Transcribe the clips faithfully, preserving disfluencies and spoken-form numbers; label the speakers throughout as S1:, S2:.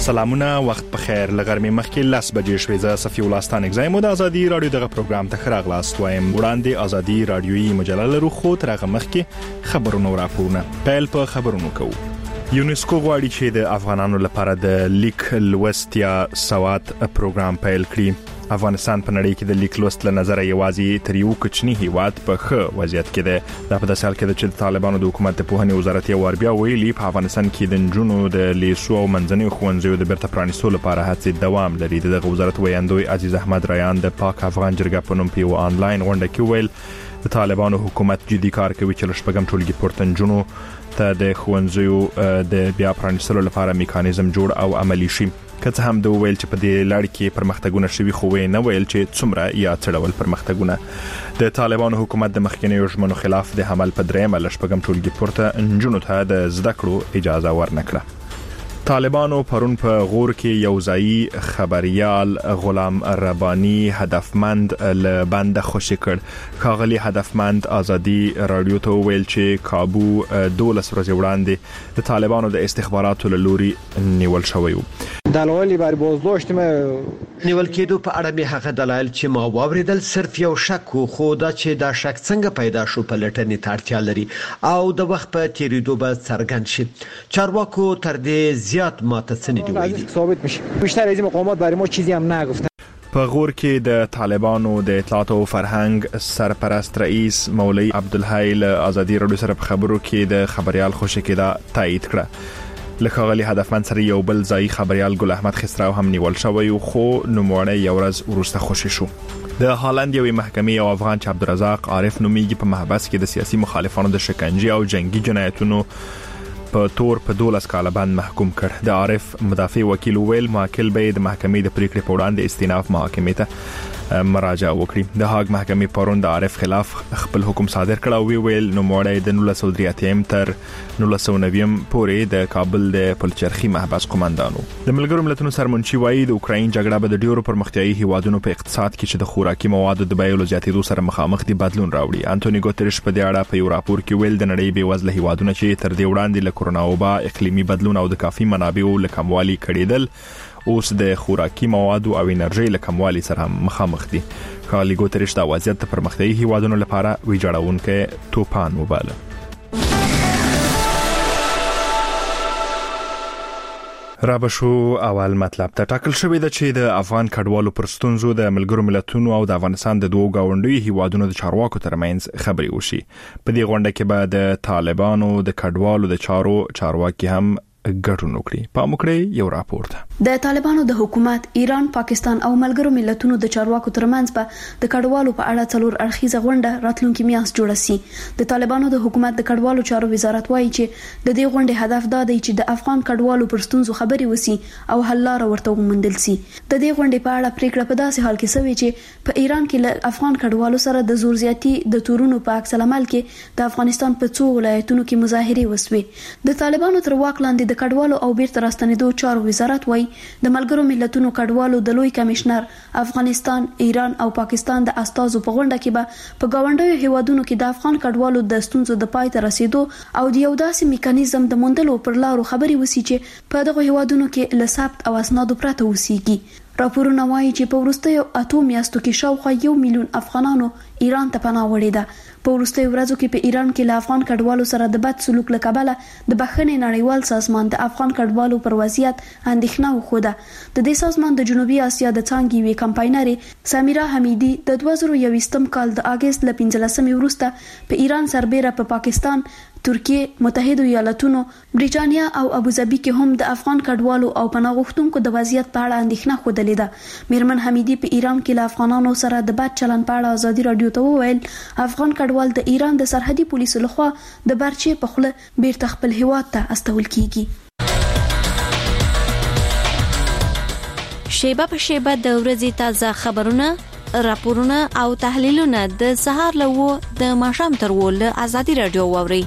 S1: سلامونه، وخت بخیر. لغرمې مخکې لاس بجې شوې. زه صفي الله ستانک زایم د ازادي رادیو دغه پروګرام ته خراغ لاست وایم. وړاندې ازادي رادیويي مجله لرو، خو تر هغه مخکې خبرونه راپورونه پیل په خبرونو کوو. یونسکو غواړي چې د افغانانو لپاره د لیک لوست یا سواد پروګرام پیل کړي. افغانستان په نړۍ کې د لیک لوست له نظر یوازې تر یو کوچني هیواد په ښه وضعیت کې دی. دا په داسې حال کې ده چې طالبانو د حکومت د پوهنې وزارت یو وار بیا ویلي په افغانستان کې د نجونو د لیسو او منځنیو ښوونځیو د بیرته پرانیستو لپاره هڅې دوام لري. دغه وزارت ویاندوی عزیز احمد ریان د پاک افغان جرګه په نوم په یو آنلاین غونډه کې ویل د طالبانو حکومت جدي کار کوي چې له شپږم ټولګي پورته نجونو ته د ښوونځیو د بیا پرانیستلو لپاره میکانیزم جوړ او عملی شي. که څه هم د ویل چې په دې لړ کې پرمختګونه شوي، خو نه ویل چې څومره یا څه ډول پرمختګونه. د طالبانو حکومت د مخکنیو ژمنو خلاف د حمل په درېیمه له شپږم ټولګي پورته نجونو ته د زده کړو اجازه ورنکړه. طالبانو پرون په غور کې یو ځایي خبريال غلام رباني هدفمند له بند خوشی کړ. ښاغلي هدفمند ازادي رادیو ته ویل چې کابو دولس ورځې وړاندې د طالبانو د استخباراتو له لوري نیول شوی و.
S2: دلایل بر بازداشت
S3: نیول کېدو په اړه به هغه دلایل چې ما واوریدل صرف یو شک و، خو دا چې دا شک څنګه پیدا شو په لټنې ته اړتیا لري او د وخت په تیریدو به څرګند شي. چارواکو تر دې زیات ماته څه نه دی ویلي.
S2: ثابت میشه بیشتر از این مقامات برای ما چیزی هم نگفتن.
S1: په غور کې د طالبانو د اطلاعات او فرهنګ سرپرست رئیس مولوی عبدالحی له ازادي رادیو سره په خبرو کې د خبريال خوشی کېدا تایید کړه. لکهغلی هدفمند سره یو بل ځای خبريال ګل احمد خسراو هم نیول شوی، خو نوموړی یو ورځ وروسته خوشی شو. د هالند یوې محکمې یو افغان چې عبدالرزاق عارف نومیږي په محبس کې د سیاسي مخالفانو د شکنجې او جنگي جنایتونو په تور په دولس کاله باندې محکوم کړ. د عارف مدافع وکیل ویل محکل به د محکمې د پریکړې په وړاندې استیناف محکمې ته مراجعه وکړي. د هاګ محکمې پرون د عارف خلاف خپل حکم صادر کړ او وی ویل نو موړی د نولس سوه درې اتیا تر نولس سوه نوي پورې د کابل د پلچرخي محبس قومندانو. د ملګرو ملتونو سرمنشي وایي د اوکراین جګړه به د ډیرو پرمختیایي هیوادونو په اقتصاد کې چې د خوراکي موادو د بیو زیاتېدو سره مخامخ دي بدلون راوړي. انټونی ګوتریش په دې اړه په یو راپور کې ویل د نړۍ به وزله هیوادونه چې تر دې وړاندې له کورونا وبا، اقلیمي بدلون او د کافي منابعو له کموالي کړیدل اوس د خوراکي موادو او انرژي له کموالي سره مخامخ دي. خالي ګوتریش دا وضعیت د پرمختیایي هیوادونو لپاره ویجاړونکې توپان وباله. رابشو اول مطلب ته ټاکل شوی د چې د افغان کډوالو پر ستونزو د ملګرو ملتونو او د افغانستان د دوو گاونډیو هیوادونو د چارواکو ترمنځ خبري وشي. په دې غونډه کې به د طالبانو د کډوالو د چارو چارواکي هم ګډون وکړي. پاموکړي یو راپورټ.
S4: د طالبانو د حکومت، ایران، پاکستان او ملګرو ملتونو د چارواکو ترمنځ په د کډوالو په اړه څلور اړخیزه غونډه راتلونکي میاشت جوړه سي. د طالبانو د حکومت د کډوالو چارو وزارت وایي چې د دې غونډې هدف دا دی چې د افغان کډوالو پر ستونزو خبري وسی او حل لاره ورته وموندل سي. د دې غونډې په اړه پریکړه په داسې حال کې شوې چې په ایران کې له افغان کډوالو سره د زور زیاتی د تورونو په عکس العمل کې د افغانستان په څو ولایتونو کې مظاهره وسوي. د طالبانو تر واک لاندې د کډوالو او بیرته راستنېدو چارو وزارت وایي د ملګرو ملتونو کډوالو د لوی کمشنر افغانستان، ایران او پاکستان د استازو په غونډه کې به په گاونډیو هیوادونو کې د افغان کډوالو د ستونزو د پای ته رسیدو او د یو داسې میکانیزم د موندلو پر لارو خبري وسی چې په دغه هیوادونو کې له ثبت او اسنادو پرته وسیږي. راپورونه وایي چې په وروستیو اتو میاشتو کې شاوخوا یو میلیون افغانانو ایران ته پناه وړې ده. په وروستیو ورځو کې په ایران کې له افغان کډوالو سره د بد سلوک له کبله د بخښنې نړیوال سازمان د افغان کډوالو پر وضعیت اندېښنه وښوده. د دې سازمان د جنوبي اسیا د څانګې یوې کمپاینرې سمیرا حمیدي د دوه زره یوویشتم کال د اگست له پنځلسمې وروسته په ایران سربېره په پاکستان، ترکیه، متحده ایالاتونو، بریټانیا او ابوظبي کې هم د افغان کډوالو او پناه غوښتونکو د وضعیت په اړه اندېښنه ښودلې ده. میرمن حمیدي په ایران کې له افغانانو سره د بد چلند په اړه ازادي رادیو ته وویل افغان کډوال د ایران د سرحدي پولیسو لخوا د برچې په خوله بیرته خپل هیواد ته استول کیږي.
S5: شیبه په شیبه د ورځې تازه خبرونه، راپورونه او تحلیلونه د سهار له و د ماښام تر و له ازادي رادیو واوري.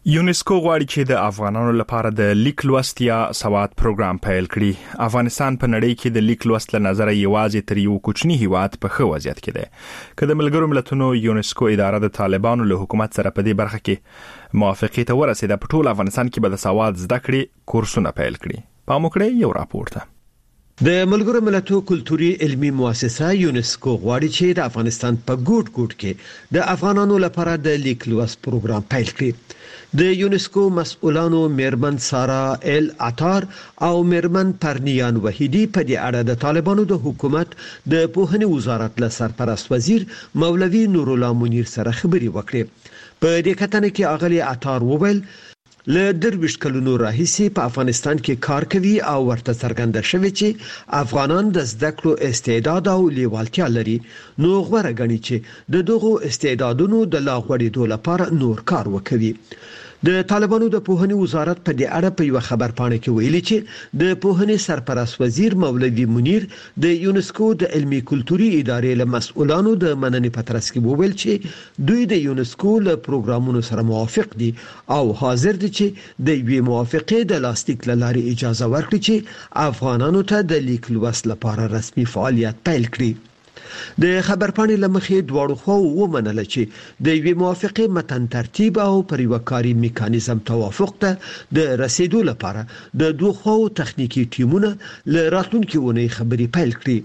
S1: یونسکو غواړي چې د افغانانو لپاره د لیک لوست یا سواد پروګرام پیل کړي. افغانستان په نړۍ کې د لیک لوست له نظره یوازې تر یو کوچنی هیواد په ښه وضعیت کې دی. که د ملګرو ملتونو یونسکو اداره د طالبانو له حکومت سره په دې برخه کې موافقه ته ورسېده، په ټول افغانستان کې به د سواد زده کړې کورسونه پیل کړي. پام وکړئ یو راپور ته.
S3: د ملګرو ملتونو کلتوري علمي مؤسسه یونسکو غواړي چې د افغانستان په ګوټ ګوټ کې د افغانانو لپاره د لیک لوست پروګرام پیل کړي. د یونسکو مسؤلانو میرمن سارا ال عطار او میرمن پرنیان وحیدی په دې اړه د طالبانو د حکومت د پوهنې وزارت له سرپرست وزیر مولوي نور الله منیر سره خبري وکړي. په دې کتنه کې اغلی عطار وویل له درویش کلونو راهیسي په افغانستان کې کار کوي او ورته څرګنده شوی چې افغانان د زده کړو استعداد او لیوالتیا لري، نو غوړه غني چې د دغو استعدادونو د لا غوړېدو لپاره نور کار وکوي. د طالبانو د پوهنې وزارت په دې اړه په یو خبر پاڼه کې ویلي چې د پوهنې سرپرست وزیر مولوي منیر د یونسکو د علمي کلتوري ادارې له مسؤلانو د مننې په ترڅ کې وویل چې دوی د یونسکو له پروګرامونو سره موافق دي او حاضر دي چې د یوې موافقې د لاستیک لارې اجازه ورکړي چې افغانانو ته د لیک لوست لپاره رسمي فعالیت پیل کړي. د خبرپاڼې لمخې دواړو خواو ومنله چې د یوې موافقې متن ترتیب او پر یو کاري میکانیزم توافق ته د رسیدو لپاره د دوه خواو تخنیکی ټیمونه له راتلونکي اونۍ خبري پیل کړي.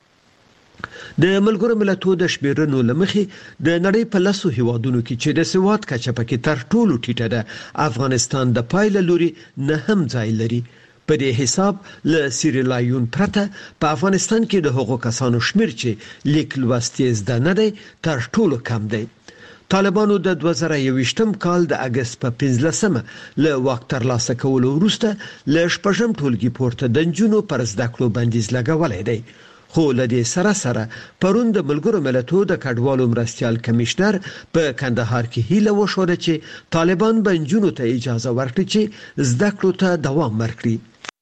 S3: د ملګرو ملتونو د شمیرنو لمخې د نړۍ په لسو هیوادونو کې چې د سواد کچه پکې تر ټولو ټیټه ده، افغانستان د پایله لوري نه هم ځای لري. په دې حساب له سیریلیون پرته په افغانستان کې د هغو کسانو شمیر چې لیک لوست زده نه دی تر ټولو کم دی. طالبانو د دوه زره یوویشتم کال د اگست په پنځلسمه له واک ترلاسه کولو وروسته له شپږم ټولګي پورته د نجونو پر زده کړو بندیز لګولای دی. خو له دې سره سره پرون د ملګرو ملتونو د کډوالو مرستيال کمشنر په کندهار کې هیله وشوه چې طالبان به نجونو ته اجازه ورکړي چې زده کړو ته دوام ورکړي.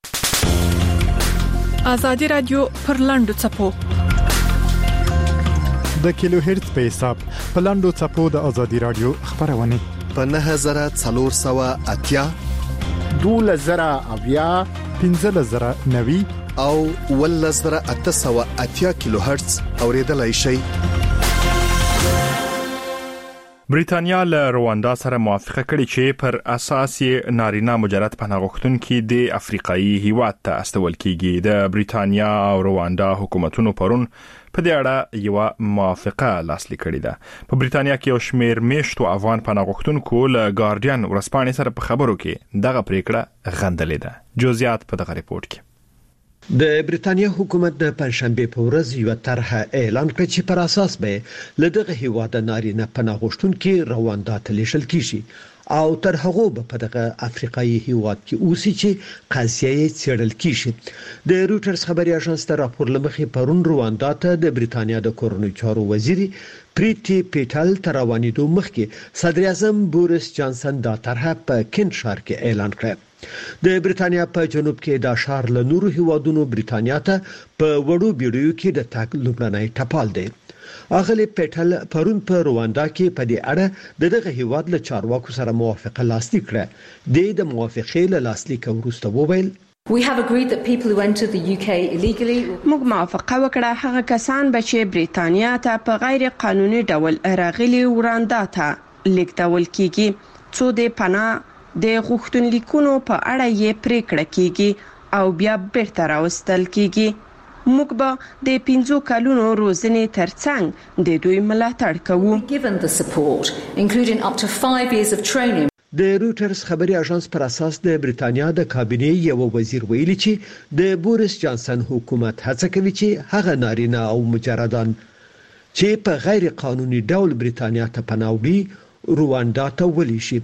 S6: آزادی رادیو پر لاندو چپو
S7: د کیلو هرتز په حساب په لاندو چپو د آزادی رادیو خبرونه
S8: په نه زره څلور سوه اتیا
S9: دوله زره اویا
S7: پنځه زره نوي
S8: او ول زره اته سوه اتیا کیلو هرتز اوریدلای شي.
S1: بریتانیا له رواندا سره موافقه کړې چې پر اساس یې نارینه مجرد پناه غوښتونکي د افریقایي هیواد ته استول کیږي. د بریتانیا او رواندا حکومتونو پرون په دې اړه یو موافقه لاسلیک کړې ده. په بریتانیا کې یو شمېر میشتو افغان پناه غوښتونکو له ګارډین ورځپاڼې سره په خبرو کې دغه پریکړه غندلې ده. جزئیات په دغه ریپورت کې.
S3: د بریتانیا حکومت د پنځشنبه په ورځ یو طرحه اعلان کړ چې پر اساس به لدغه هیواد نارینه پناه غوښتونکي رواندا ته لیږل کیږي او تر هغه په دغه افریقایي هیواد کې اوسي چې قضیه یې څېړل کیږي. د رويټرز خبري اژانس ته راپور لمخې پرون رواندا ته د بریتانیا د کورنۍ چارو وزیر پریتی پیټل تر روانېدو مخکې صدر اعظم بوریس جانسن دا طرحه په کینټ ښار کې اعلان کړ. د بریتانیا په جنوب کې د شهر له نورو هیوادونو بریتانیا ته په وړو بیړیو کې د تاک لومړنۍ ټپال دی. اغلی پیټل پرون په رواندا کې په دې اړه دغه هیواد له چارواکو سره موافقه لاسلیک کړه. د موافقې له لاسلیک وروسته وویل
S10: We have agreed that people who entered the U K illegally
S11: موږ موافقه وکړه هغه کسان به چې بریتانیا ته په غیر قانوني ډول راغلي وراندا ته لیکدول کیږي څو د پناه د غوښتنلیکونو په اړه یې پریکړه کیږي او بیا بیرته راوستل کیږي. موږ به د پنځو کلونو روزنې ترڅنګ د دوی ملاتړ کوو.
S10: given the support including up to five years of training.
S3: د رويټرز خبري اژانس پر اساس د بریتانیا د کابینې یو وزیر ویلي چې د بوریس جانسن حکومت هڅه کوي چې هغه نارینه او مجردان چې په غیر قانوني ډول بریتانیا ته پناه وړي رواندا ته ولي شي.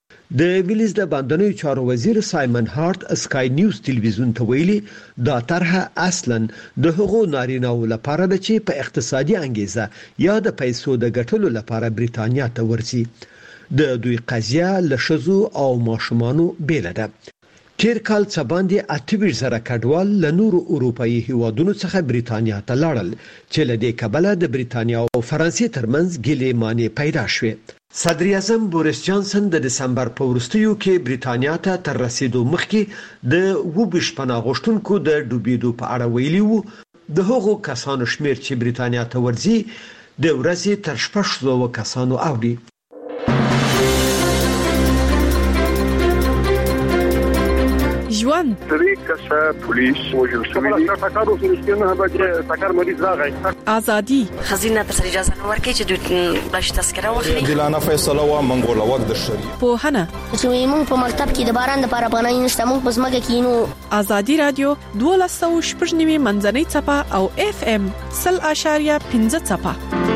S3: د ویلیز د باندنوي چارو وزیر سایمن هارت اسکای نیوز ټلویزیون ته ویلي دا طرحه اصلا د هغو نارینه لپاره د چې په اقتصادي انګیزه یا د پیسو د ګټلو لپاره بریتانیا ته ورسي. د دوی قضیه له شذو او ماشومانو بیل ده. تیر کال څه باندې اته ویشت زره کډوال له نورو اروپאי هیوادونو څخه بریتانیا ته لاړل چې له دې کبله د بریتانیا او فرانسې ترمنځ ګیلې مانې پیدا شوې. صدر اعظم بوریس جانسن د دسمبر په وروستیو کې بریتانیا ته تر رسیدو مخکې د وبش پناه غوښتونکو د ډوبېدو په اړه ویلي وو. د هغو کسانو شمیر چې بریتانیا ته ورځي د ورځې تر شپږ سوه کسانو اوړي.
S6: ژوند
S12: درې کسه پولیس وژل شوي دي. ټاکارو سره نه بچي ټاکار مریض راغی.
S6: ازادي
S13: خزینه ته اجازه نه ورکړي چې دوی بلش تذکره واخلي.
S14: دلانه فیصله وا منګوله وخت د شری
S6: په هنه
S15: چې موږ په مکتب کې د باران د پاره باندې نشته موږ په ځمکه کې نو.
S6: ازادي رادیو دولس سوه شپږ نوي منځنۍ چپه او اف ام صفر اشاریه پنځه چپه.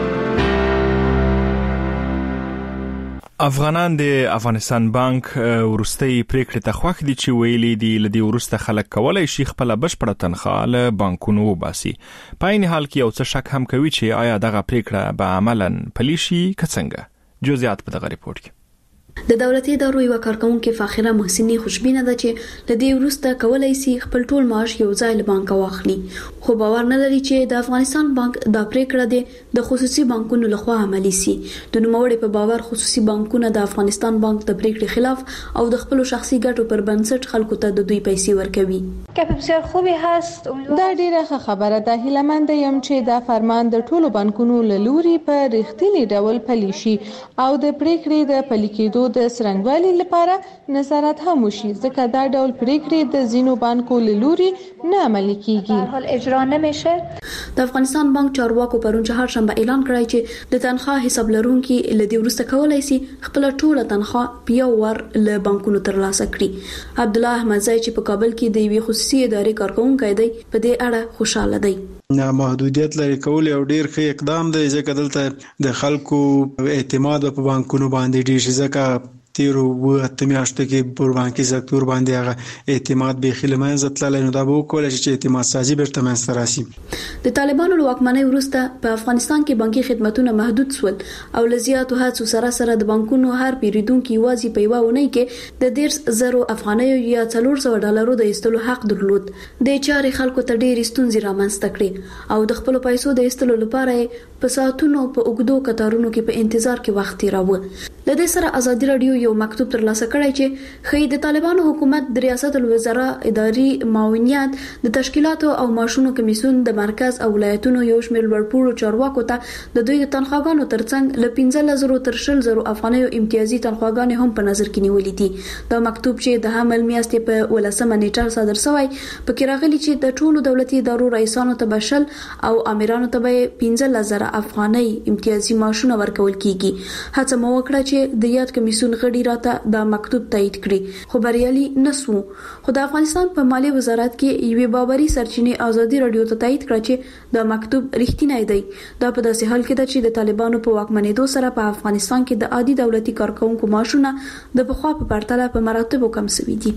S1: افغانان د افغانستان بانک ورستۍ پریکړه ته خوښ دي چې ویلي دي لدی ورسته خلک کولای شي خپل بشپړه تنخواه له بانکونو وباسي. په عین حال کې یو څه شک هم کوي چې آیا دغه پریکړه به عملاً پلي شي که څنګه. جزئیات په دغه ریپورت کې.
S4: د دولتي ادارو یو کارکونکو فاخره محسنی خوشبینه ده چې لدی ورسته کولای شي خپل ټول معاش یو ځای له بانک واخلي، خو باور نه لري چې د افغانستان بانک د پریکړه د خصوصي بانکونو لخوا عملی شي. د نوموړي په باور خصوصي بانکونه د افغانستان بانک د پریکړې خلاف او د خپل شخصي ګټو پر بنسټ خلکو ته د دوی پیسې ورکوي.
S16: که بسیار خوبی هست
S17: دا ډیره ښه خبره ده. هیلمند یم چې دا فرمان د ټولو بانکونو له لوري په رښتینی ډول پلي شي او د پریکړې د پلي کېدو د سرنګوالي لپاره نظارت هم وشي، ځکه دا ډول پریکړې د ځینو بانکو له لوري نه عملي کیږي.
S16: حال اجرا نمیشه.
S4: د افغانستان بانک چارواکو پرون چهار شنبه اعلان کړی چې د تنخواه حساب لرونکي لدی ورسته کولای شي خپل ټوله تنخواه په یو ور له بانکونو ترلاسه کړي. عبد الله احمدزی چې په کابل کې د یوې خصوصي ادارې کارکونکی دی په دې اړه خوشاله دی.
S18: محدودیت لري کول یو ډیر ښه اقدام دی ځکه دلته د خلکو اعتماد په بانکونو باندې ډیر شي، ځکه تیرو و اته میاشتو کې پر بانکي سکتور باندې هغه اعتماد به خلمنځ تللی، نو دا به وکول چې اعتماد سازي برته منځ راسي.
S4: د طالبانو له واکمنۍ وروسته په افغانستان کې بانکي خدماتونه محدود شول او لزیاتو هڅو سره سره د بانکونو هر پیریدونکو یوازې په یوه ونۍ کې د ډیرس زرو افغانیو یا څلور سوه ډالرو د ایستلو حق درلود. د چارې خلکو ته ډېرې ستونزې رامنځته کړې او د خپل پیسو د ایستلو لپاره په ساعتونو په اوږدو کتارونو کې په انتظار کې وخت تیراوه. د دې سره ازادي رادیو یو مکتوب ترلاسه کړی چې خې د طالبانو حکومت د ریاست الوزرا اداري معاونیت د تشکیلاتو او معاشونو کمیسیون د مرکز او ولایتونو یو شمېر لوړپوړو چارواکو ته د دوی د تنخواګانو ترڅنګ له پنځه زره تر شل زره افغانیو امتیازي تنخواګانې هم په نظر کې نیولې دي. دا مکتوب چې د حمل میاشتې په ولسمه نیټه صادر شوی پکې راغلي چې د ټولو دولتي ادارو رئیسانو ته بشل او امیرانو ته به پنځه زره افغاني امتیازي معاشونه ورکول کیږي. هڅه مو وکړه چې د یاد کمیسیون غړي راته دا مکتوب تایید کړي، خو بریالي نسو. خو د افغانستان په مالی وزارت کې یوې باوري سرچینې ازادي رادیو ته تایید کړ چې دا مکتوب رښتینی دی. دا په داسې حال کې ده چې د طالبانو په واکمنېدو سره په افغانستان کې د عادي دولتي کارکونکو معاشونه د پخوا په پرتله په مراتبو کم شوي دي.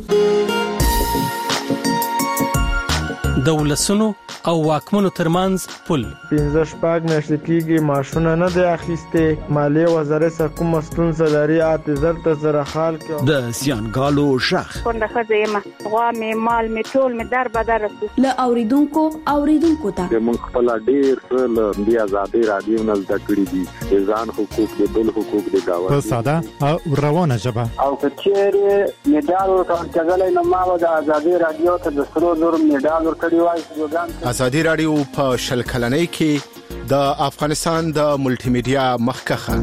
S19: د ولسونو او واکمنو ترمنځ پل
S20: پنځه شپږ میاشتې کېږي معاشونه نه دی اخیستې. مالیې وزارت څه کومه ستونزه لري اته زر ته زره خال کې
S21: د زیانګالو شخ
S22: څنګه ښځه یم غوا مې مال مې ټول مې در بدر رسو
S4: له اوریدونکو اوریدونکو ته
S12: موږ خپل ډیر څه له بیا آزادي رادیو نه زده کړی دي، ځان حقوق د بل حقوق د گاوه
S7: په ساده او روانه ژبه.
S23: او کچېره میډال ورکړل نو ما د آزادي رادیو ته د سرو زر میډال ورکړی وای.
S8: ازادي رادیو په شل کلنۍ کې د افغانستان د ملټي میډیا مخکخه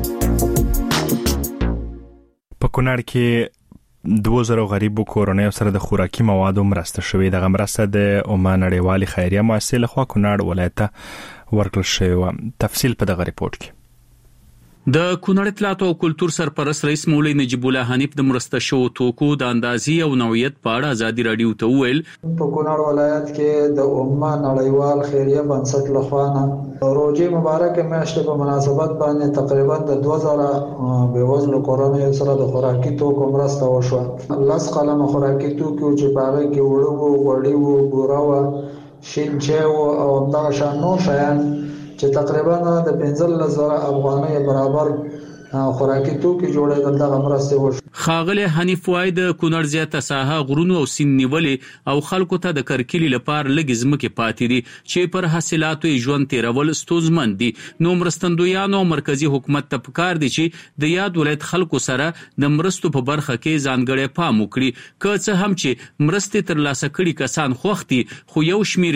S1: په کونړ کې دوه زره غریبو کورنیو سره د خوراکي موادو مرسته شوې. د مرسته د اوما نړیوالې خیریه مؤسسې لخوا کونړ ولایت ته ورکړل شوې. تفصیل په دغه ریپورت کې.
S24: د کونړ اطلاعات او کلتور سرپرست رئیس مولوی نجیب الله حنیف د مرسته شو توکو د اندازې او نوعیت په اړه ازادي رادیو ته وویل
S25: په کونړ ولایت کې د اوما نړیوال خیریه بنسټ لخوا نه روزي مبارک میاشتې په مناسبت باندې تقریبا د دوه زره بېوزلو کورنیو سره د خوراکي توکو مرسته وشوه. لاس قلم خوراکي توکو چې باغ کې وړو وړي وو بورا و شین چای او دا شانو شیان چې تقریبا د پنځه زره افغانۍ برابر خوراکي توکي جوړېدل دغه مرسته وشو.
S24: خاغله حنیف وای د کونړ زیاته ساحه غرونو او سین نیولې او خلکو ته د کرکلی لپاره لګ ځمکه پاتې دي چې پر حاصلاتو ژوند تیرول ستونزمن دي. نو مرستندویانو مرکزی حکومت ته پکار دي چې د یاد ولایت خلکو سره د مرستو په برخه کې ځانګړی پام وکړي. که څه هم چې مرستې تر لاسه کړي کسان خوختي خو یو شمیر